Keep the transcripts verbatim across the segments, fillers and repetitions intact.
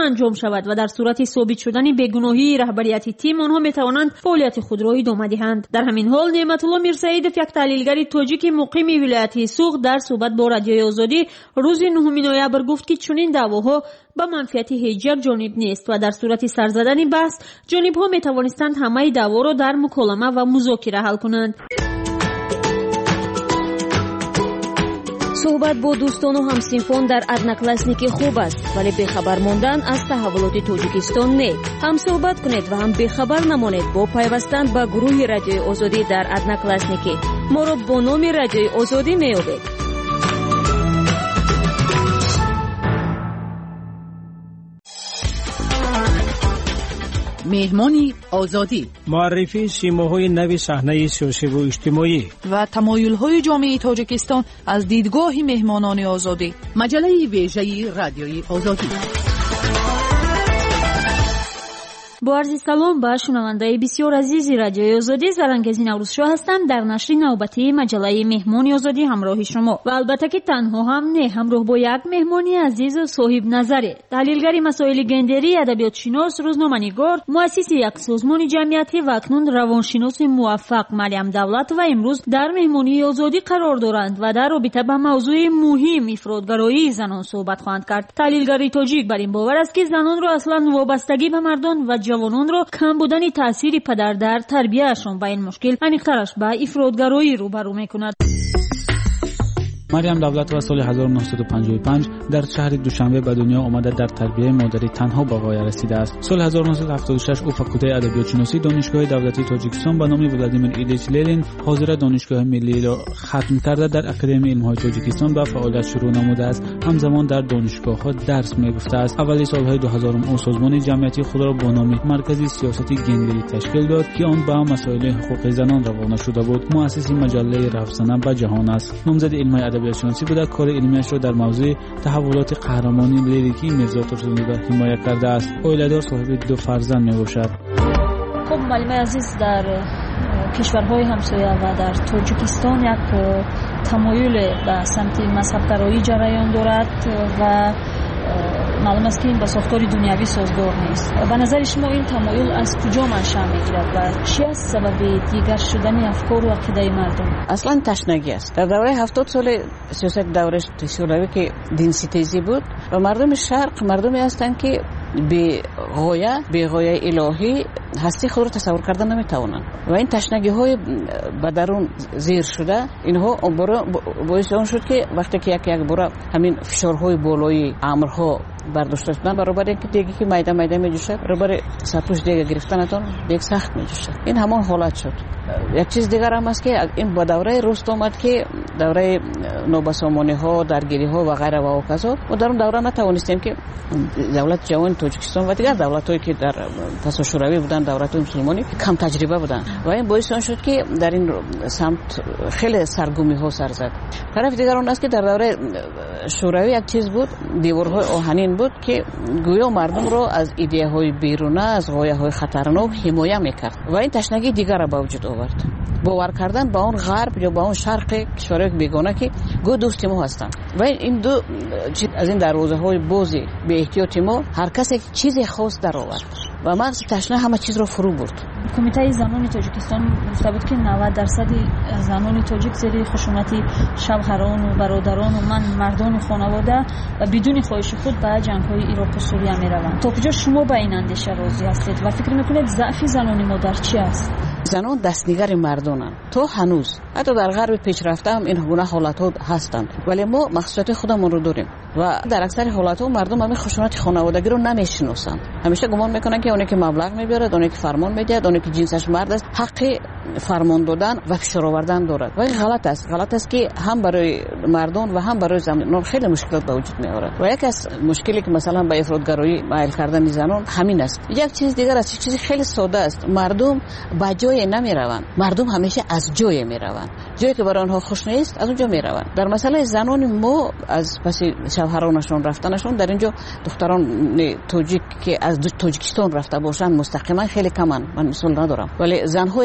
انجام شود و در صورت ثابت شدن بیگناهی رهبریت تیم آنها میتوانند فعالیت خود را ادامه دهند. در همین حال نعمت الله میرسعیدов یک تحلیلگر تاجیک مقیم ولایت سوغد در صحبت با رادیوی آزادی روز نهم نوامبر گفت که چنین دعواها با منفعت هیچ یک جانب نیست و در صورت سر زدن بحث جانب‌ها میتوانستند همه دعوا را در مکالمه و مذاکره حل کنند. صحبت با دوستان و همسنفان در ادناکلاسنیکی خوب است، ولی بخبر ماندن از تحولات تاجیکستان نه. هم صحبت کنید و هم بخبر نمانید با پیوستن به گروه رادیوی آزادی در ادناکلاسنیکی. ما را با نام رادیوی آزادی میابید. مهمانی آزادی، معرفی سیماهای نو صحنه سیاسی و اجتماعی و تمایل‌های جامعه تاجیکستان از دیدگاه مهمانان آزادی. مجله ویژه رادیوی آزادی. با عرض سلام به شنونده بسیار عزیز رادیوی آزادی، زرنگزی نوروزشاه هستم در نشر نوبتی مجله مهمانی آزادی همراه شما و البته که تنها هم نه، همراه با یک مهمانی عزیز و صاحب نظره، تحلیلگر مسائل گندری، ادبیات شناس، روزنامه‌نگار، مؤسس یک سازمان جمعیتی و اکنون روانشناس موفق مریم دولت و امروز در مهمانی آزادی قرار دارند و در رابطه با موضوع مهم افراطگرایی زنان صحبت خواهند کرد. تحلیلگر تاجیک بر این باور است که زنان را اصلا وابستگی به مردان و جوانان را کم بودن تاثیر پدر در تربیتشان به این مشکل عمیق‌ترش به افراطگرایی روبرو می‌کند. مریم دولت و سال هزار و نهصد و پنجاه و پنج در شهر دوشنبه به دنیا آمده در تربیت مادری تنها به غایه رسیده است. سال هزار و نهصد و هفتاد و شش او فاکولته ادبیات شناسی دانشگاه دولتی تاجیکستان به نام ولادیمیر ایلیچ لنین حاضر دانشگاه ملی را ختم کرده در اکادمی علم‌های تاجیکستان به فعالیت شروع نموده است. همزمان در دانشگاه‌ها درس می‌گفته است. اولی سال‌های دو هزار او سازمان جمعیتی خود را با نام مرکز سیاست گندری تشکیل داد که آن به مسائل حقوق زنان روانه شده بود. مؤسس مجله رفسنه به جهان است. نامزد علم ادبیات شناسی بوده. کار علمیش را در موضوع تحولات قهرمانی لیریکی میرزا ترسنجوده حمایت کرده است. اویله‌دار صاحب دو فرزند میباشد. خب معلم عزیز، در کشورهای همسایه و در تاجیکستان یک تمایل به سمت مذهب‌گرایی جریان دارد و معلوم است که این با ساختار دنیوی سازگار نیست. به نظر شما این تمایل از کجا منشأ میگیرد و چی است سبب دیگر شدن افکار و عقیده مردم؟ اصلا تشنگی است. در دوره هفتاد سال سیاست دوره شوروی که دین ستیزی بود و مردم شرق مردمی هستند که به غایه به غایه الهی هستی خود را تصور کردن نمیتوانند و این تشنگی های به درون زیر شده اینها باعث آن شد که وقتی که یک یک بار همین فشارهای بالایی امرها برداشته شدن برابر اینکه دیگه که میده میده میجوشه برابر سرپوش دیگه گرفتنتون دیگه سخت میجوشه. این همان حالت شد. یک چیز دیگر هم است که این با دوره رست آمد که دوره نوبسامانی ها درگیری ها و غیره و کذا و در اون دوره نتوانستیم که دولت جوان تاجیکستان و دیگر دولت هایی که در پس شوروی بودن دولت مسلمانی کم تجربه بودن و این باعث آن شد که در این سمت خیلی سرگرمی ها سر زد. طرف دیگر اون است که در دوره شوروی یک چیز بود، دیوارهای آهنین بود که گویا مردم را از ایده های بیرونه از غایه های خطرناک حمایت میکرد و این تشنگی دیگر را به وجود آورد. باور کردن با اون غرب یا با اون شرق کشورهای بیگانه که گو دوست ما هستن و این دو از این دروازه های بازی به احتیاط ما هر کس یک چیز خاص در آورد و مغز تشنه همه چیز را فرو برد. کمیته زنان تاجیکستان گفته بود که نود درصد زنان تاجیک زیر خشونت شوهران و برادران و من مردان خانواده و بدون خواهش خود به جنگ‌های عراق و سوریه می‌روند. تا کجا شما به این اندیشه راضی هستید و فکر می‌کنید ضعف زنان ما در چی است؟ زنان دستنگر مردانند. تو هنوز حتی در غرب پیشرفته هم این گونه حالت‌ها هستند ولی ما مخصوصیت خودمون رو داریم و در اکثر حالت‌ها مردم همین خشونت خانوادگی رو نمی‌شناسند. همیشه گمان می‌کنن که اونی که مبلغ می‌بره، اونی که فرمان می‌ده، اونی که جنسش مرد است حق فرمان دادن و فشار آوردن دارد و این غلط است. غلط است که هم برای مردان و هم برای زنان خیلی مشکلات به وجود می‌آورد و یک از مشکلی که مثلا به افراطگرایی مایل کردن زنان همین است. یک چیز دیگر است، چیزی خیلی ساده است. مردم با جای نمی‌روند، مردم همیشه از جای می‌روند. جایی که برای آنها خوش نیست از اونجا می‌روند. در مسئله زنان ما از پس شوهرانشون رفتنشون در اینجا دختران تاجیک که از تاجیکستان رفته باشند مستقیما خیلی کمن، من مثال ندارم، ولی زن‌هایی هستند که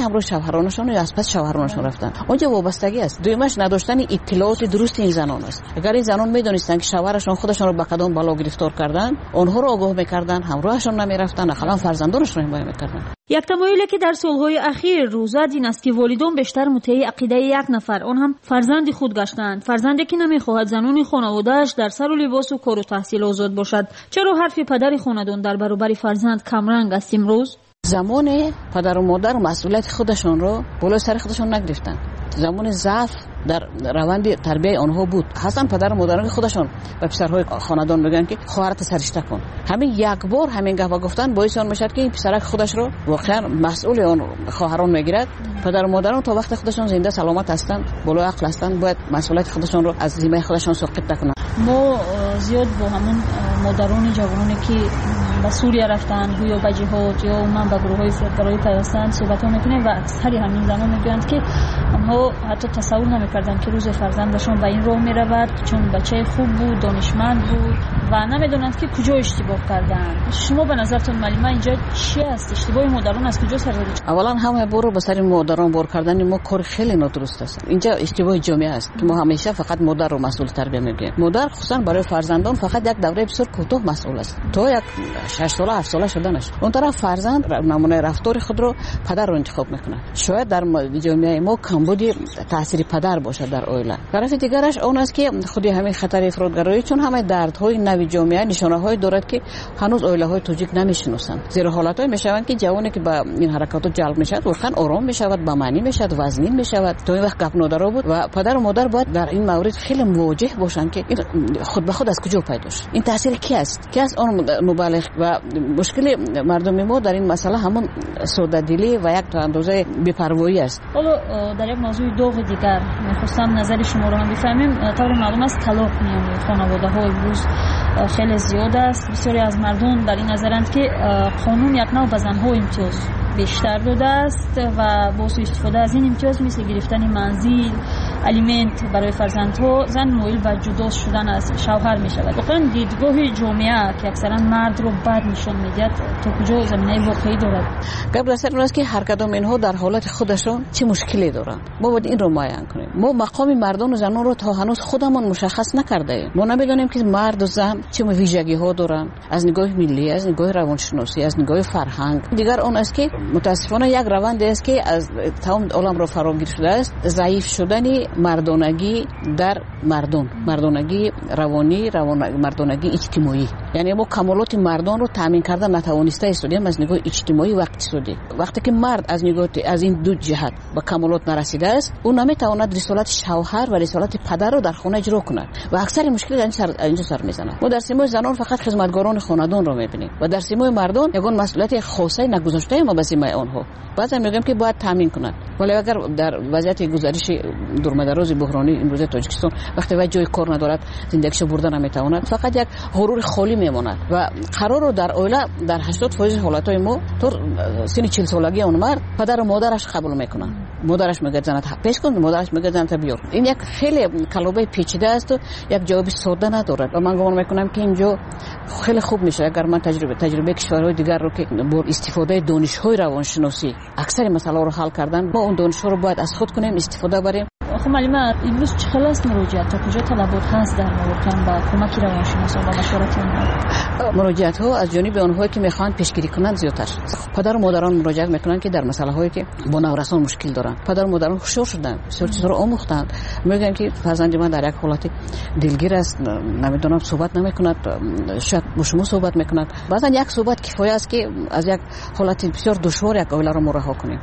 همراه شوهرانشون یا از پس شوهرانشون رفتن. اونجا وابستگی است. دویمش نداشتن اطلاعات درست این زنان است. اگر این زنان میدونستن که شوهرشون خودشون رو به کدام بلا گرفتار کردن، اونها رو آگاه میکردن، همراهشون نمیرفتن، اخلاقا فرزندانشون رو حمایت میکردن. یک تمایلی که در سالهای اخیر روز داد این است که والدان بیشتر مطیع عقیده یک نفر، آن هم فرزند خود گشتند. فرزندی که نمیخواهد زنون خانواده‌اش در سر و لباس و کار و تحصیل آزاد باشد. چرا حرف پدر خاندان در برابر فرزند کمرنگ است امروز؟ زمان پدر و مادر مسئولیت خودشون رو بالای سر خودشون نگرفتن. زمان ضعف در روند تربیت آنها بود. حسن پدر و مادران خودشون به پسرهای خاندان میگن که خواهرت سرشته کن. همین یک بار همین گپ گفتن باعث آن میشد که این پسرک خودش رو واقعا مسئول آن خواهران میگیرد. پدر و مادران تا وقت خودشون زنده سلامت هستند، بالای عقل هستند، باید مسئولیت خودشون رو از ذمه خودشون ساقط نکنند. ما زیاد با همون مادران جوانانی که به سوریه رفتن گویا به جهاد یا من به گروه‌های برای پیوستن صحبت میکنیم و اکثر همین زنان میگویند که آنها حتی تصور نمیکردند که روز فرزندشون به این راه میرود، چون بچه خوب بود، دانشمند بود و نمیدونند که کجا اشتباه کردن. شما به نظرتون معلومه اینجا چی است؟ اشتباه مادران از کجا سر زده؟ اولا همه برو به سر مادران بار کردن ما کار خیلی نادرست است. اینجا اشتباه جامعه است که ما همیشه فقط مادر رو مسئول تربیت میگیم. مادر خصوصا برای فرزندان فقط یک دوره بسیار کوتاه مسئول است. تو یک شش ساله هفت ساله شدنش. اون طرف فرزند نمونه رفتار خود رو پدر رو انتخاب میکنه. شاید در جامعه ما کمبودی تاثیر پدر باشه در عائله. طرف دیگرش اون است که خودی همین خطر افراطگرایی، چون همه دردهای نوی جامعه نشانه‌های دارد که هنوز عائله‌های تاجیک نمیشناسند. زیرا حالتایی میشوند که جوانی که با این حرکات جلب میشد واقعا آرام میشود، با معنی میشد، وزنین میشود. تو این وقت گپ نادرا بود و پدر و مادر باید در این مورد خیلی مواجه باشند که خود به خود از کجا پیدا شد. این تاثیر کی است؟ کی است اون مبالغ و مشکل مردم ما در این مسئله همون ساده دلی و یک تا اندازه بی‌پروایی است. حالا در یک موضوع دوغ دیگر می‌خواستم نظر شما رو هم بفهمیم. طور معلوم است طلاق میان خانواده‌ها امروز خیلی زیاد است. بسیاری از مردم در این نظرند که قانون یک نوع به زن‌ها امتیاز بیشتر داده است و با استفاده از این امتیاز مثل گرفتن منزل، الیمنت برای فرزندها، زن مایل به جدا شدن از شوهر می شود. واقعا دیدگاه جامعه که اکثرا مرد رو بد نشان میدهد تا کجا زمینه واقعی دارد؟ قبل از این است که هر کدام اینها در حالت خودشون چه مشکلی دارن. ما باید این رو معین کنیم. ما مقام مردان و زنان رو تا هنوز خودمون مشخص نکرده ایم. ما نمیدونیم که مرد و زن چه ویژگی ها دارن از نگاه ملی، از نگاه روانشناسی، از نگاه فرهنگ. دیگر اون است که متاسفانه یک روند است که از تمام عالم رو فراگیر شده است، ضعیف شدن مردانگی در مردان، مردانگی روانی، روان مردانگی اجتماعی. یعنی ما کمالات مردان رو تامین کردن نتوانسته استودیم از نگاه اجتماعی وقت اقتصادی. وقتی که مرد از نگاه از این دو جهت به کمالات نرسیده است، اون نمیتواند رسالت شوهر و رسالت پدر رو در خانه اجرا کند و اکثر مشکل در سر اینجا سر میزنه. ما در سیمای زنان فقط خدمتگاران خاندان رو میبینیم و در سیمای مردان یگان مسئولیت خاصه نگذاشته ما به سیمای آنها. بعضی میگم که باید تامین کنند، ولی اگر در وضعیت گزارش دورمدراز بحرانی امروز تاجیکستان وقتی وقت جای کار ندارد، زندگیش بردن نمیتواند، فقط یک غرور خالی میماند و قرار رو در عائله در هشتاد درصد حالتهای ما تو سن چهل سالگی اون مرد پدر و مادرش قبول میکنن. مادرش میگه زنت پیش کن، مادرش میگه زنت بیار. این یک خیلی کلمه پیچیده است و یک جواب ساده ندارد و من گمان میکنم که اینجا خیلی خوب میشه اگر من تجربه تجربه کشورهای دیگر رو که با استفاده دانش‌های روانشناسی اکثر مسائل رو حل کردن، ما اون دانش‌ها رو باید از خود کنیم، استفاده بریم. خب معلومه امروز چه خیلی است مراجعت تا کجا طلبات هست در مورد با کمک روانشناسان و مشورت اونها؟ مراجعت ها از جانب اونهایی که میخوان پیشگیری کنند زیادتر. پدر و مادران مراجعت میکنن که در مسئله هایی که با نورسان مشکل دارن. پدر و مادران هوشیار شدن، بسیار چیزا رو آموختن. میگن که فرزند من در یک حالت دلگیر است، نمیدونم صحبت نمیکند، شاید با شما صحبت میکند. بعضا یک صحبت کفایه است که از یک حالت بسیار دشوار یک عائله رو رها کنیم.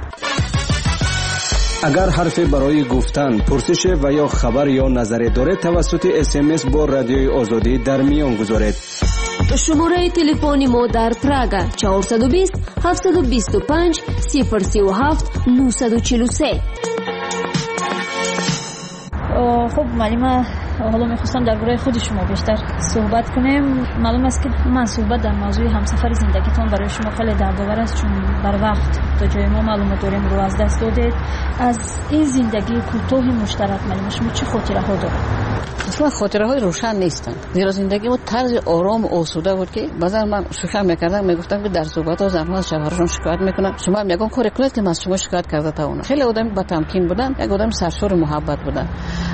اگر حرفی برای گفتن، پرسش و یا خبر یا نظری دارید توسط اس ام اس با رادیوی آزادی در میان گذارید. شماره تلفن ما در پراگ چهارصد و بیست هفتصد و بیست و پنج صفر سی و هفت نهصد و چهل و سه. خب معلومه حالا میخواستم درباره خود شما بیشتر صحبت کنیم. معلوم است که من صحبت در موضوع همسفر زندگیتون برای شما خیلی دردآور است، چون بر وقت تا جای ما معلومات داریم رو از دست دادید. از این زندگی کوتاه مشترک معلومه شما چه خاطره ها دارید؟ اصلا خاطره های روشن نیستن. زیرا زندگی ما طرز آرام و آسوده بود که بعضا من شوخی میکردم، میگفتم که در صحبت ها زنها از شوهرشون شکایت میکنن، شما هم یگان کاری کنید که من از شما شکایت کرده تا اونا. خیلی آدم با تمکین بودن، یک آدم سرشار محبت بودن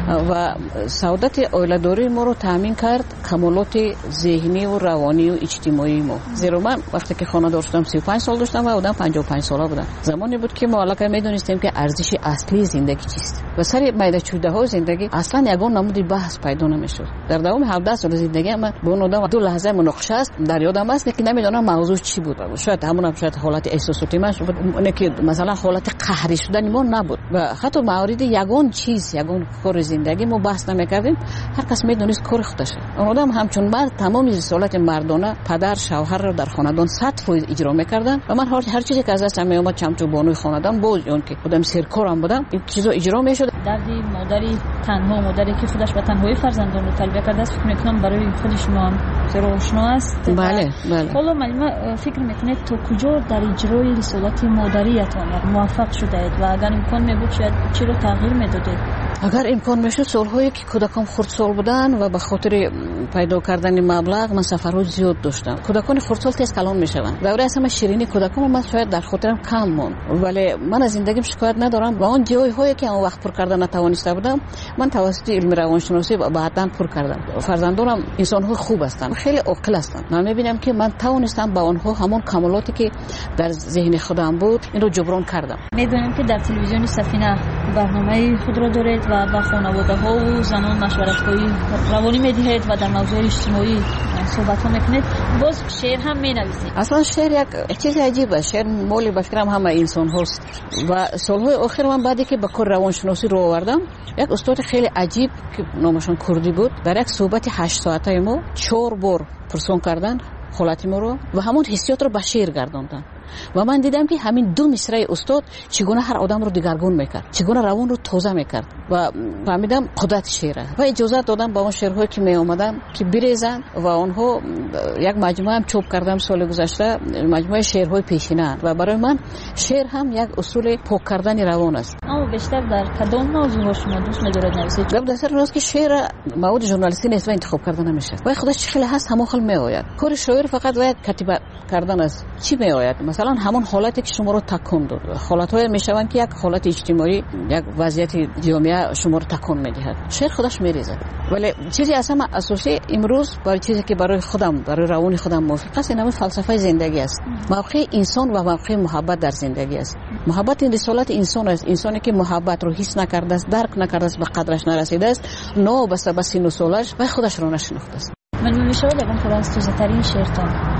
و سعادت عائله‌داری ما رو تامین کرد کمالات ذهنی و روانی و اجتماعی ما. زیرا من وقتی که خانه داشتم سی و پنج سال داشتم و آدم پنجاه و پنج ساله بودم. زمانی بود که ما علاقه میدونستیم که ارزش اصلی زندگی چیست و سر میده چوده ها زندگی اصلا یگان نمودی بحث پیدا نمیشد. در دوام هفده سال زندگی من با اون آدم دو لحظه مناقشه است در یادم است که نمیدونم موضوع چی بود. شاید همون شاید حالت احساساتی من بود که مثلا حالت قهری شدن ما نبود و حتی موارد یگان چیز یگان کار زندگی ما بحث نمیکردیم. هر کس میدونست کار خودشه. اون آدم همچون مرد تمام رسالت مردانه پدر شوهر رو در خاندان صد فیصد اجرا میکردن و من هر چیزی که از دستم میومد چمچو بانوی خاندان بود اون که خودم سرکارم بودم این چیزا اجرا میشد. دردی مادری تنها، مادری که خودش به تنهایی فرزندان رو تربیت کرده است، فکر میکنم برای خود شما هم زیرا آشنا است. بله بله. حالا معلومه فکر میکنید تا کجا در اجرای رسالت مادریتان موفق شدید و اگر امکان میبود شاید چی رو تغییر میدادید؟ اگر امکان میشد سالهایی که کودکان خردسال بودن و به خاطر پیدا کردن مبلغ من سفرها زیاد داشتم. کودکان خردسال تیز کلان میشوند. دوره اصلا شیرینی کودکان من شاید در خاطرم کم موند، ولی من از زندگیم شکایت ندارم. و اون جای هایی که اون وقت پر کردن نتوانسته بودم من توسط علم روانشناسی بعداً پر کردم. فرزندانم انسان های خوب هستند، خیلی عاقل هستند. من میبینم که من توانستم با اونها همون کمالاتی که در ذهن خودم بود این رو جبران کردم. میدونم که در تلویزیون سفینه برنامه خود را دارید و با خانواده ها و زنان مشورت‌های روانی میدهید و در موضوع اجتماعی صحبت ها میکنید. باز شعر هم مینویسید. اصلا شعر یک چیز عجیبه. شعر مالی بفکرم همه انسان هاست و سالهای آخر من بعدی که به کار روانشناسی رو آوردم یک استاد خیلی عجیب که نامشون کردی بود در یک صحبت هشت ساعته ما چهار بار پرسون کردن حالت ما رو و همون حسیات رو به شعر گرداندن و من دیدم که همین دو مصرع استاد چگونه هر آدم رو دگرگون میکرد، چگونه روان رو تازه میکرد و فهمیدم قدرت شعره و اجازه دادم با اون شعرهایی که می اومدن که بریزن و اونها یک مجموعه هم چوب کردم سال گذشته، مجموعه شعرهای پیشینه و برای من شعر هم یک اصول پاک کردن روان است. اما بیشتر در کدام موضوع شما دوست می‌دارید نویسید؟ در دستر راست که شعر مواد ژورنالیستی نیست و انتخاب کردن نمیشه و خودش خیلی هست همون خل میآید. کار شاعر فقط باید کتابت کردن است. چی میآید؟ مثلا همون حالتی که شما رو تکون داد، حالت‌های میشوند که یک حالت اجتماعی، یک وضعیت جامعه شما رو تکون میدهد. شعر خودش میریزه. ولی چیزی اصلا اساسی امروز برای چیزی که برای خودم، برای روان خودم موافق است، این فلسفه زندگی است. موقع انسان و موقع محبت در زندگی است. محبت این رسالت انسان است. انسانی که محبت رو حس نکرده است، درک نکرده است، به قدرش نرسیده است، نو بس بس سن و سالش و خودش رو نشناخته است. من میشود اگر پر از تازه‌ترین شعرتان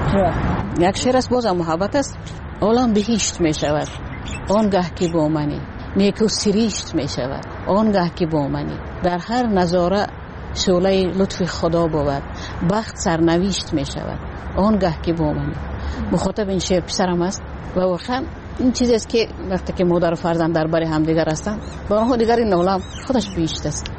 یک شعر است باز محبت است. عالم بهشت می شود آنگاه که با منی، نیکو سریشت می شود آنگاه که با منی، در هر نظاره شعله لطف خدا بود، بخت سرنوشت می شود آنگاه که با منی. مخاطب این شعر پسرم است و واقعا این چیزی است که وقتی که مادر و فرزند در بر هم دیگر هستند با آنها دیگر این عالم خودش بهشت است.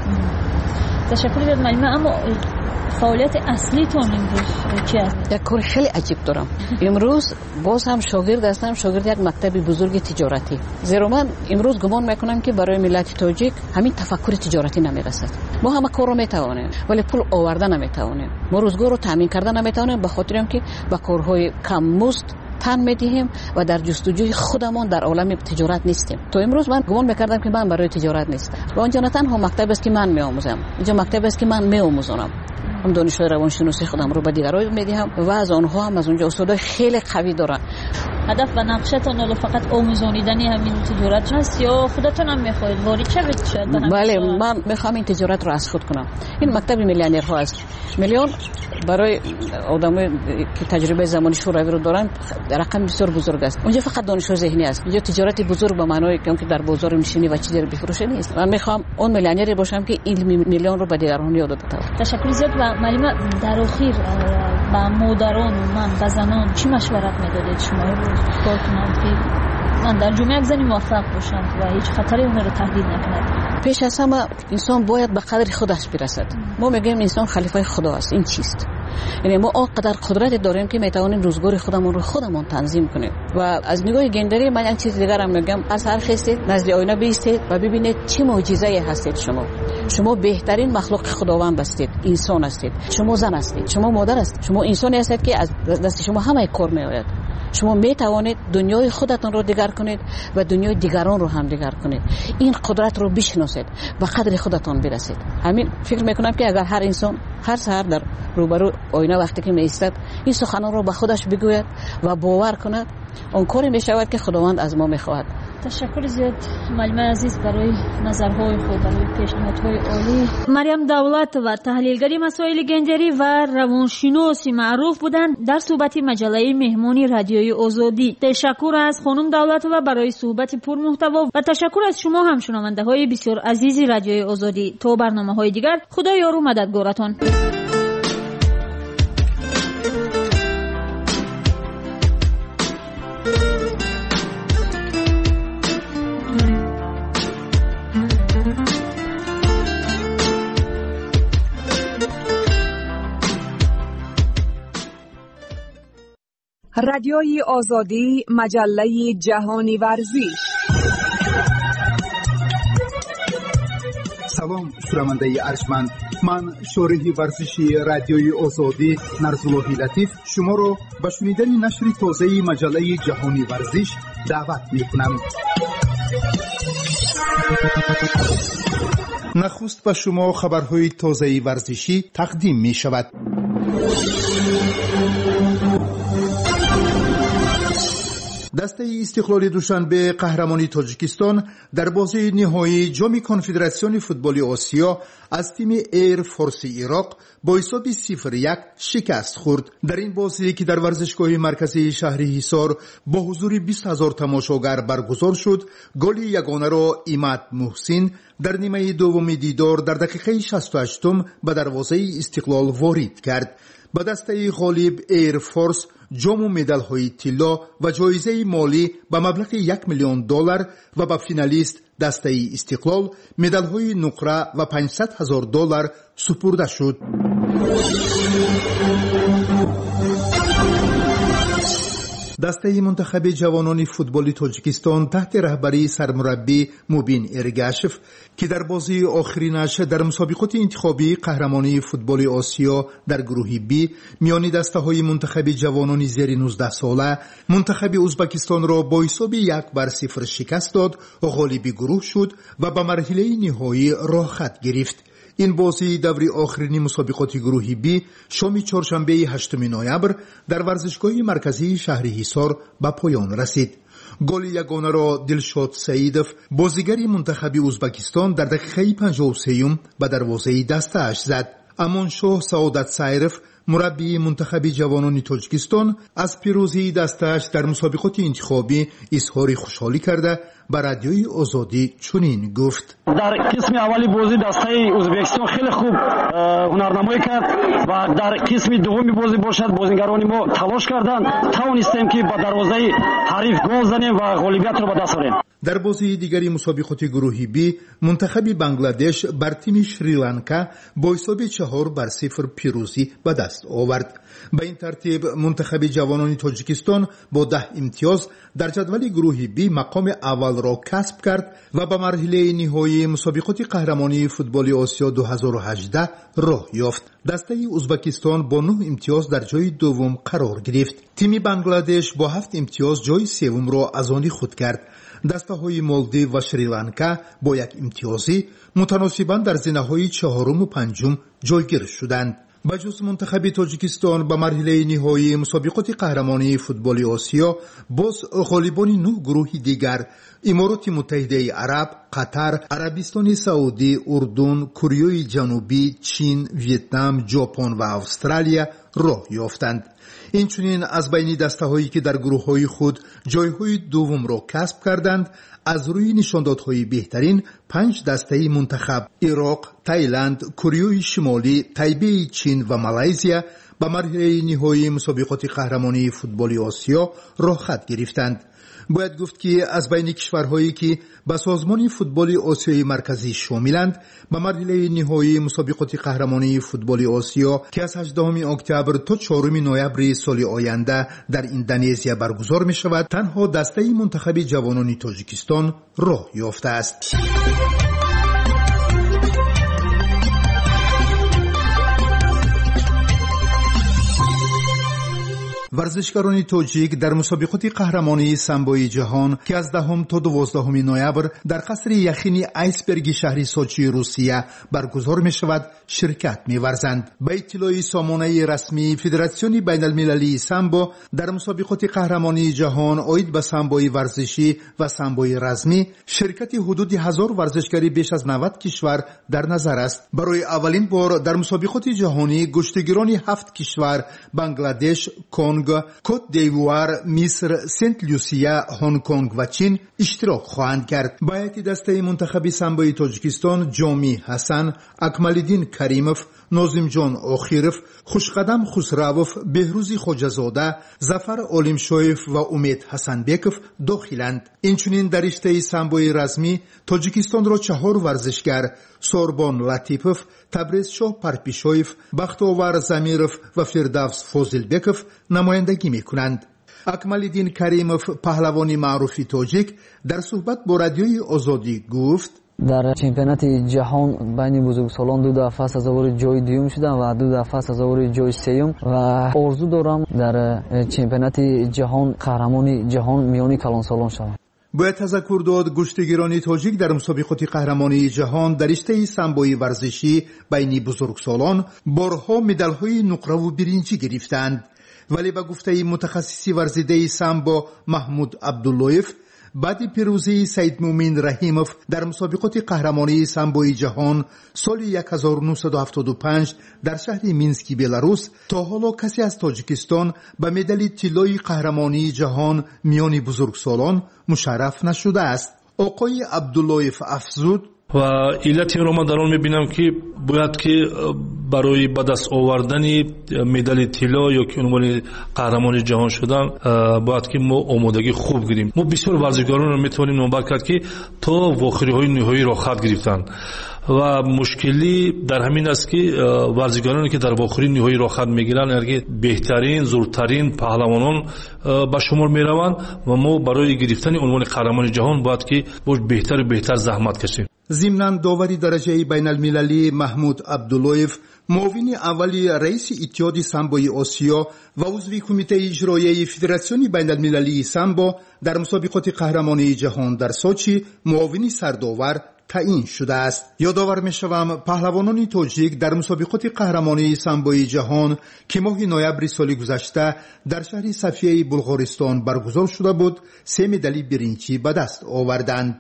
تشکر از مجموعه. اما فعالیت اصلیتون امروز چی است؟ یک کار خیلی عجیب دارم. امروز باز هم شاگرد هستم، شاگرد یک مکتب بزرگ تجارتی. زیرا من امروز گمان میکنم که برای ملت تاجیک همین تفکر تجارتی نمیرسد. ما همه کار رو میتوانیم ولی پول آوردن نمیتوانیم. ما روزگار رو تامین کردن نمیتوانیم به خاطر اینکه با کارهای کم مزد تن میدهیم و در جستجوی خودمون در عالم تجارت نیستیم. تو امروز من گمان میکردم که من برای تجارت نیستم. و اونجا نه تنها مکتب است که من میآموزم، اینجا مکتب است که من میآموزم. هم دانشجوی روانشناسی خودم رو به دیگران میدهم و از آنها هم از اونجا استادای خیلی قوی دارن. هدف و نقشتون الان فقط آموزانیدنی همین تجارت هست یا خودتون هم میخواید وارد شوید شاید؟ بله من میخوام این تجارت رو از خود کنم. این مکتب میلیونرها است. میلیون برای آدمایی که تجربه زمانی شوروی رو دارن رقم بسیار بزرگ است. اونجا فقط دانشجو ذهنی است. اینجا تجارت بزرگ به معنای که در بازار میشینی و چیزی رو بفروشی نیست. من میخوام اون میلیونری باشم که این میلیون رو به دیگران یاد بدم. تشکر زیاد. و معلم در اخیر با مادران و من و زنان چی مشورت میدادید شما رو کار کنند که آن در جامعه یک زنی موفق باشند و هیچ خطری اون رو تهدید نکند؟ پیش از همه انسان باید به قدر خودش برسد. ما میگیم انسان خلیفه خدا است. این چیست؟ یعنی ما آنقدر قدرت داریم که میتوانیم روزگار خودمون رو خودمون تنظیم کنیم. و از نگاه گندری من یک چیز دیگر هم میگم، از هر خستید نزد آینه بیستید و ببینید چه معجزه‌ای هستید. شما شما بهترین مخلوق خداوند هستید. انسان هستید. شما زن هستید. شما مادر هستید. شما انسانی هستید که از دست شما همه کار میآید. شما می توانید دنیای خودتون رو دیگر کنید و دنیای دیگران رو هم دیگر کنید. این قدرت رو بشناسید و قدر خودتون برسید. همین فکر میکنم که اگر هر انسان هر سحر در روبرو آینه وقتی که می ایستد این سخنان رو به خودش بگوید و باور کند، اون کاری می شود که خداوند از ما میخواهد. تشکر زیاد معلم عزیز برای نظرهای خود، برای پیشنهادهای عالی. مریم دولت و تحلیلگری مسائل گندری و روانشناسی معروف بودند در صحبت مجله مهمانی رادیوی آزادی. تشکر از خانم دولت و برای صحبت پر محتوا و تشکر از شما هم شنونده های بسیار عزیزی رادیوی آزادی. تا برنامه های دیگر، خدا یار و مددگارتان. رادیوی آزادی، مجله جهانی ورزش. سلام شنونده ارجمند، من شارح ورزشی رادیوی آزادی نرزاللهی لطیف شما رو به شنیدن نشر تازه مجله جهانی ورزش دعوت می‌کنم. نخست به شما خبرهای تازه ورزشی تقدیم می‌شود. دسته استقلال دوشنبه قهرمانی تاجیکستان در بازی نهایی جام کنفدراسیون فوتبال آسیا از تیم ایر فورس عراق با حساب صفر یک شکست خورد. در این بازی که در ورزشگاه مرکزی شهر حصار با حضور بیست هزار تماشاگر برگزار شد، گل یگانه را عماد محسن در نیمه دوم دیدار در دقیقه شصت و هشت به دروازه استقلال وارد کرد. به دسته غالب ایر فورس جام و مدال های طلا و جایزه مالی به مبلغ یک میلیون دلار و به فینالیست دسته استقلال مدال های نقره و پانصد هزار دلار سپرده شد. دسته منتخب جوانان فوتبال تاجیکستان تحت رهبری سرمربی موبین ارگاشف که در بازی آخرینش در مسابقات انتخابی قهرمانی فوتبال آسیا در گروه بی میان دسته های منتخب جوانان زیر نوزده ساله منتخب ازبکستان را با حساب یک بر صفر شکست داد و غالب گروه شد و به مرحله نهایی راه خط گرفت. این بازی دوری آخرین مسابقات گروه بی شام چهارشنبه هشتم نوامبر در ورزشگاه مرکزی شهر حصار به پایان رسید. گل یگانه را دلشاد سعیدов بازیگر منتخب ازبکستان در دقیقه پنجاه و سه به دروازه دسته‌اش زد. امانشاه سعادت سایرف مربی منتخب جوانان تاجیکستان از پیروزی دسته‌اش در مسابقات انتخابی اظهار خوشحالی کرده به رادیوی آزادی چنین گفت: در قسم اولی بازی دسته ازبکستان خیلی خوب هنرنمایی کرد و در قسم دومی بازی باشد بازیگران ما تلاش کردند توانستیم که با دروازه حریف گل زنیم و غالبیت را به دست آوریم. در بازی دیگری مسابقات گروهی بی منتخب بنگلادش بر تیم شریلانکا با حساب چهار بر صفر پیروزی به دست آورد. به این ترتیب منتخب جوانان تاجیکستان با ده امتیاز در جدول گروه بی مقام اول را کسب کرد و به مرحله نهایی مسابقات قهرمانی فوتبال آسیا دو هزار و هجده راه یافت. دسته ازبکستان با نه امتیاز در جای دوم قرار گرفت. تیم بنگلادش با هفت امتیاز جای سوم را از آن خود کرد. دسته های مالدیو و شریلانکا با یک امتیازی متناسباً در زینه های چهارم و پنجم جایگیر شدند. بجز منتخب تاجیکستان به مرحله نهایی مسابقات قهرمانی فوتبال آسیا باز غالبان نه گروه دیگر امارات متحده عرب، قطر، عربستان سعودی، اردن، کره جنوبی، چین، ویتنام، ژاپن و استرالیا راه یافتند. اینچنین از بین دسته هایی که در گروه های خود جای های دوم را کسب کردند از روی نشاندادهای بهترین پنج دسته منتخب عراق، تایلند، کره شمالی، تایبه چین و مالزیا به مرحله نهایی مسابقات قهرمانی فوتبال آسیا راه خط گرفتند. باید گفت که از بین کشورهایی که به سازمان فوتبال آسیای مرکزی شاملند، به مرحله نهایی مسابقات قهرمانی فوتبال آسیا که از هجدهم اکتبر تا چهارم نوامبر سال آینده در اندونزیا برگزار می شود، تنها دسته منتخب جوانان تاجیکستان راه یافته است. ورزشکاران تاجیک در مسابقات قهرمانی سامبوی جهان که از دهم تا دوازدهم نوامبر در قصر یخینی آیسبرگ شهر سوچی روسیه برگزار می شود شرکت می ورزند. به اطلاع سامانه رسمی فدراسیون بین المللی سامبو، در مسابقات قهرمانی جهان عاید به سامبوی ورزشی و سامبوی رزمی شرکت حدود هزار ورزشکاری بیش از نود کشور در نظر است. برای اولین بار در مسابقات جهانی گشتگیران هفت کشور بنگلادش، کنگ، کوت دیوار، مصر، سنت لوسیا، هنگ کنگ و چین اشتراک خواهند کرد. به هیئت دسته منتخب سامبوی تاجیکستان جامی حسن، اکمالدین کریموف، نازم جان آخیرف، خوشقدم خسروف، بهروزی خوجزاده، ظفر عالمشویف و امید حسنبکوف داخلند. اینچنین در رشته سامبوی رزمی تاجیکستان را چهار ورزشگر سوربان لطیفوف، تبریز شاه پرپیشویف، بختاور زمیروف و فردوس فوزلبکوف نمایندگی میکنند. اکمالدین کریموف، پهلوانی معروف تاجیک، در صحبت با رادیوی آزادی گفت: در چمپیونات جهان بین بزرگسالان دو دفعه سزاوار جای دوم شدم و دو دفعه سزاوار جای سوم و آرزو دارم در چمپیونات جهان قهرمان جهان میان کلانسالان شوم. باید تذکر داد گشتگیران تاجیک در مسابقات قهرمانی جهان در رشته سامبوی ورزشی بین بزرگسالان بارها مدال‌های نقره و برنجی گرفتند، ولی به گفته متخصص ورزیده سامبو محمود عبداللهیف، بعد پیروزی سید مومن رحیموف در مسابقات قهرمانی سامبوی جهان سال هزار و نهصد و هفتاد و پنج در شهر مینسک بلاروس، تا حالا کسی از تاجیکستان به مدال طلای قهرمانی جهان میان بزرگسالان مشرف نشده است. آقای عبداللهیف افزود: و علت این رو من در آن میبینم که باید که برای به دست آوردن مدال طلا یا که عنوان قهرمان جهان شدن باید که ما آمادگی خوب گیریم. ما بسیار ورزشکاران رو میتونیم نامبر کرد که تا واخری های نهایی را خط گرفتن و مشکلی در همین است که ورزشکارانی که در واخری نهایی را خط میگیرن اگر بهترین زورترین پهلوانان به شمار میروند و ما برای گرفتن عنوان قهرمان جهان باید که بهتر و بهتر زحمت کشیم. ضمناً داوری درجه بین المللی محمود عبداللهیف، معاون اولی رئیس اتحاد سامبوی آسیا و عضو کمیته اجرایی فدراسیون بین المللی سامبو در مسابقات قهرمانی جهان در سوچی معاون سرداور تعیین شده است. یادآور می‌شوم پهلوانان تاجیک در مسابقات قهرمانی سامبوی جهان که ماه نوامبر سال گذشته در شهر صفیه بلغارستان برگزار شده بود، سه مدال برنجی به دست آوردند.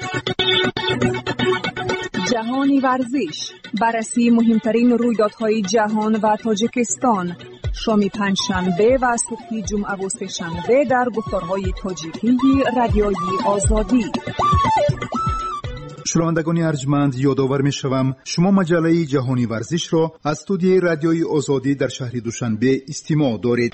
جهانی ورزش، بررسی مهمترین رویدادهای جهان و تاجیکستان، شام پنجشنبه و صبح جمعه و سه‌شنبه در گفتارهای تاجیکی رادیوی آزادی. شنوندگان ارجمند، یادآور می‌شوم شما مجله جهانی ورزش را از استودیوی رادیوی آزادی در شهر دوشنبه استماع دارید.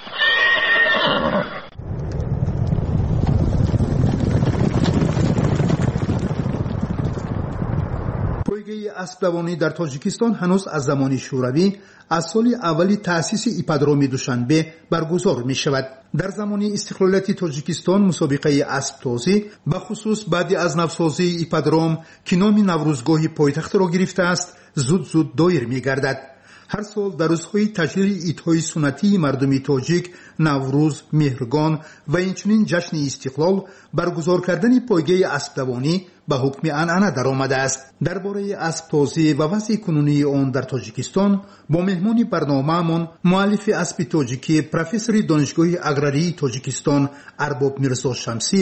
پایگاه اسب‌دوانی در تاجیکستان هنوز از زمان شوروی از سال اولی تأسیس ایپادروم دوشنبه برگزار می شود. در زمان استقلالیت تاجیکستان مسابقه اسب‌تازی به خصوص بعد از نوسازی ایپادروم که نام نوروزگاه پایتخت را گرفته است زود زود دایر می گردد. هر سال در روزهای تجلیل عیدهای سنتی مردم تاجیک، نوروز، مهرگان و اینچنین جشن استقلال برگزار کردن پایگاه اسب‌دوانی به حکم عنعنه در آمده است. درباره اسب‌تازی و وضع کنونی آن در تاجیکستان با مهمان برنامه‌مان مؤلف اسب تاجیکی پروفسور دانشگاه اگراری تاجیکستان ارباب میرزا شمسیف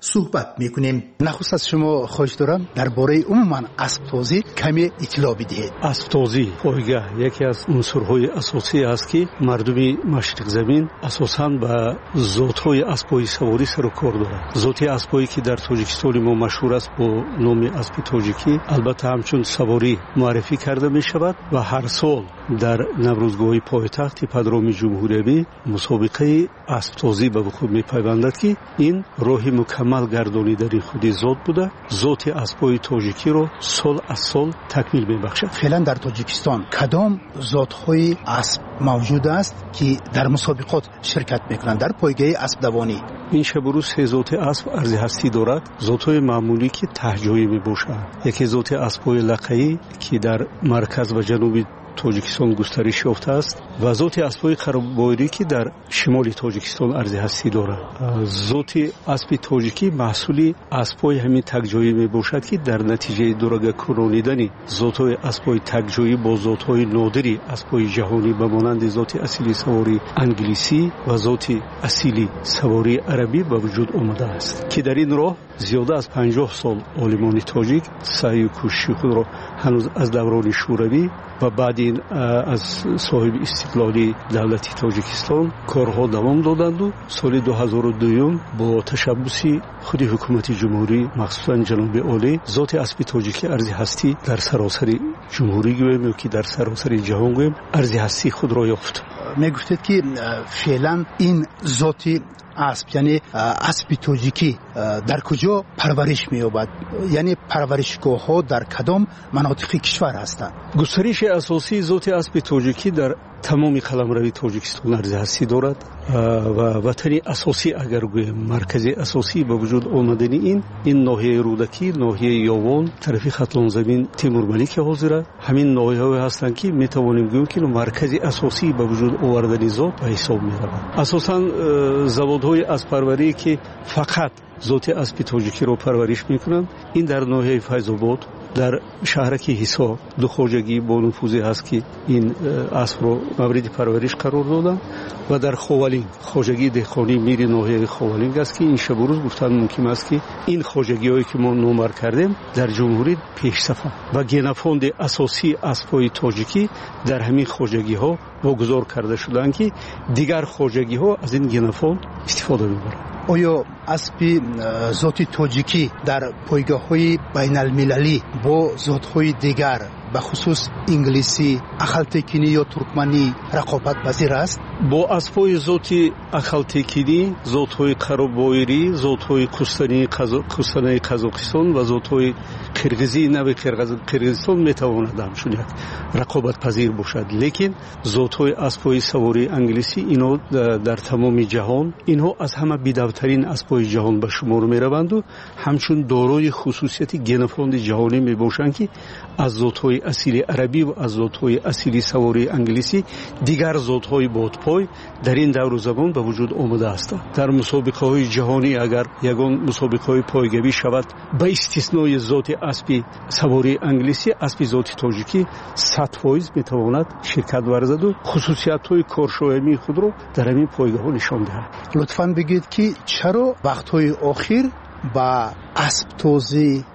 صحبت میکنیم. نخست از شما خواهش دارم درباره عموما اسب‌توزی کمی اطلاع بدهید. اسب‌توزی پایگاه یکی از عنصرهای اساسی است که مردم مشرق زمین اساساً با ذات‌های اسب‌های سواری سر و کار دارند. ذات اسب‌هایی که در تاجیکستان ما مشهور است با نام اسب تاجیکی البته همچون سواری معرفی کرده می شود و هر سال در نوروزگاه پایتخت پدرام جمهوری مسابقه اسب‌توزی به خود می پیوندد که این راه مکمل گردانیدن خودی ذات بوده. ذات اسب‌های تاجیکی رو سال از سال تکمیل می بخشد. فعلا در تاجیکستان کدام ذات‌های اسب موجود است که در مسابقات شرکت میکنند در پایگاه اسب دوانی؟ این شب روز سه ذات اسب ارزی هستی دارد. ذات‌های معمولی که تهجویی می باشند. یکی ذات اسب‌های لقایی که در مرکز و جنوب تاجیکستان گسترش یافته است و ذات اسب‌های خراب‌بایری که در شمال تاجیکستان ارزی هستی دارد. ذات اسب تاجیکی محصول اسب‌های همین تک‌جایی میباشد که در نتیجه دورگه کرانیدن ذات‌های اسب‌های تک‌جایی با ذات‌های نادری اسب‌های جهانی به مانند ذات اصیلی سواری انگلیسی و ذات اصیلی سواری عربی به وجود آمده است که در این راه زیاده از پنجاه سال عالمان تاجیک سعی و کوشش خود را هنوز از دوران شوروی و بعد این از صاحب استقلالی دولتی تاجیکستان کارها دوام دادند و سال دو هزار و دو با تشبثی خود حکومت جمهوری مخصوصا جناب عالی ذات اسب تاجیکی ارزی هستی در سراسر جمهوری گویم که در سراسر جهان گویم ارزی هستی خود را یافت. میگفتید که فعلا این ذات اسب یعنی اسب تاجیکی در کجا پرورش می‌یابد؟ یعنی پرورشگاه ها در کدام مناطق کشور هستند؟ گسترش اساسی ذات اسب تاجیکی در تمام قلمرو تاجیکستان ارزی هستی دارد و وطن اساسی اگر گویم مرکز اساسی به وجود آمدن این این ناحیه رودکی، ناحیه یاوان، طرفی خطلان زمین تیمور ملیک حاضره. همین ناحیه‌ها هستند که میتوانیم گوییم که مرکز اساسی به وجود آوردن ذات به حساب می‌روند. اساساً زوادهای اسب‌پروری که فقط ذات اسب تاجیکی رو پرورش میکنند این در ناحیه فیض‌آباد در شهرک حصار دو خواجگی با نفوذی هست که این اسب رو مورد پرورش قرار دادن و در خوالین خواجگی دهقانی میری ناحیه خوالین است که این شب روز گفتن ممکن است که این خواجگی هایی که ما نامور کردیم در جمهوری پیش صفحه و گنفاند اساسی اسب‌های تاجیکی در همین خواجگی ها واگذار کرده شدن که دیگر خواجگی ها از این گنفاند استفاده میبرند. آیا اسب ذات تاجیکی در پایگاه‌های بین‌المللی با ذات‌های دیگر به خصوص انگلیسی، اخالتکینی یا ترکمنی رقابت پذیر است؟ با اسب‌های ذات اخالتکینی، ذات‌های قرابایری، ذات‌های کوستانی کوستانه قزاقستان و ذات‌های قرغیزی نوع قرغیزستان میتواند همچون یک رقابت پذیر باشد. لیکن ذات‌های اسب‌های سواری انگلیسی اینها در تمام جهان اینها از همه بی‌دوترین اسب‌های جهان به شمار می‌روند و همچون دارای خصوصیت گنفاند جهانی میباشند که از ذات‌های اصیلی عربی و از ذات‌های اصیلی سواری انگلیسی دیگر ذات‌های بادپای در این دور و زمان به وجود آمده است. در مسابقه‌های جهانی اگر یگان مسابقه‌های پایگویی شود به استثنای ذات اسب سواری انگلیسی اسب ذات تاجیکی صد درصد میتواند شرکت ورزد و خصوصیت‌های کارشایمی خود را در این پایگاه‌ها نشان دهد. لطفاً بگید که چرا وقت‌های اخیر با اسب توزی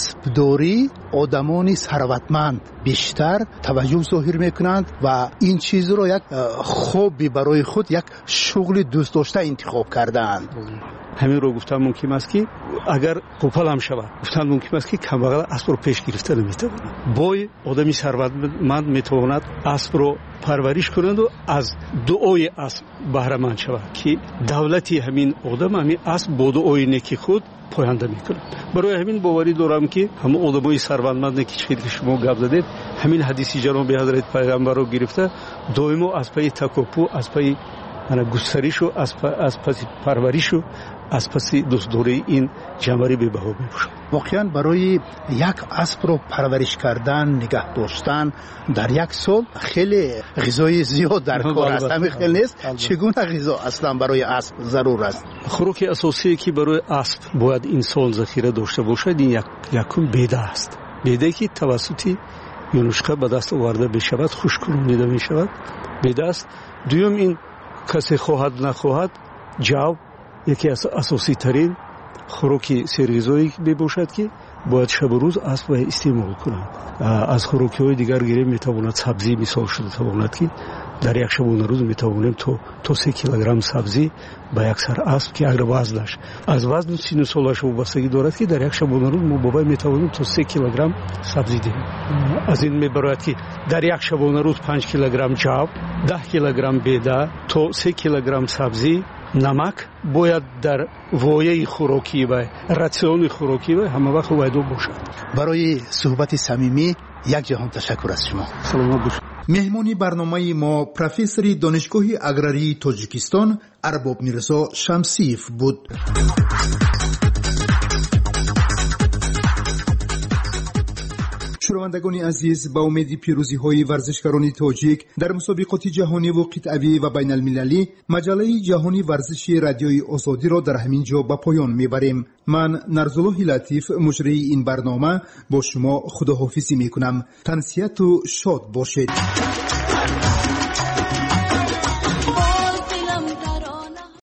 اسبداری آدمانی ثروتمند بیشتر توجه ظاهر میکنند و این چیز رو یک خوبی برای خود یک شغل دوست داشته انتخاب کردند. همین رو گفتم ممکن است که اگر قوپل هم شود گفتن ممکن است که کمبغل اسب رو پیش گرفته نمیتواند. بای آدمی ثروتمند میتواند اسب رو پرورش کند و از دعای اسب بهره مند شود که دولتی همین آدم همین اسب با دعای نیکی خود پاینده میکنه. برای همین باوری دارم که همه آدمای ثروتمند که شما گپ زدید همین حدیث جناب حضرت پیغمبر رو گرفته دائما از پای تکاپو از پای انا گسترش و از از پس پرورش و از پس دوستداری این جمعی به بها میباشد. واقعا برای یک اسب رو پرورش کردن نگه داشتن در یک سال خیلی غذای زیاد در کار است. همین خیلی نیست. چگونه غذا اصلا برای اسب ضرور است؟ خوراک اساسی که برای اسب باید انسان ذخیره داشته باشد این یک یکم بیده است. بیده که توسط یونشکا به دست آورده بشود خشک‌کننده میشود. بیده است. دوم این کسی خواهد نخواهد جو یکی از اساسی ترین خوراکی سرغذایی میباشد که باید شب و روز اسب استعمال کنند. از خوراکی های دیگر گیریم میتواند سبزی مثال شده تواند که در یک شبانه روز میتوانیم تو تو سه کیلوگرم سبزی با یک سر اسب که اگر وزنش از وزن سن سالش وابستگی دارد که در یک شبانه روز ما بابای میتوانیم تو سه کیلوگرم سبزی دهیم. از این میبرد که در یک شبانه روز پنج کیلوگرم جو، ده کیلوگرم بیده، تو سه کیلوگرم سبزی، نمک باید در وایه خوراکی و راسیون خوراکی و همه وقت وایدو باشد. برای صحبت صمیمی یک جهان تشکر از شما. سلامت باشید. مهمانی برنامه ما پروفسور دانشگاه اگراری تاجیکستان ارباب میرزا شمسیف بود. شنوندگان عزیز، با امید پیروزی های ورزشکاران تاجیک در مسابقات جهانی و قطعی و بین المللی، مجله جهانی ورزشی رادیوی آزادی را در همین جا به پایان میبریم. من نرزالله لطیف مجری این برنامه با شما خداحافظی میکنم. تنسیت و شاد باشید.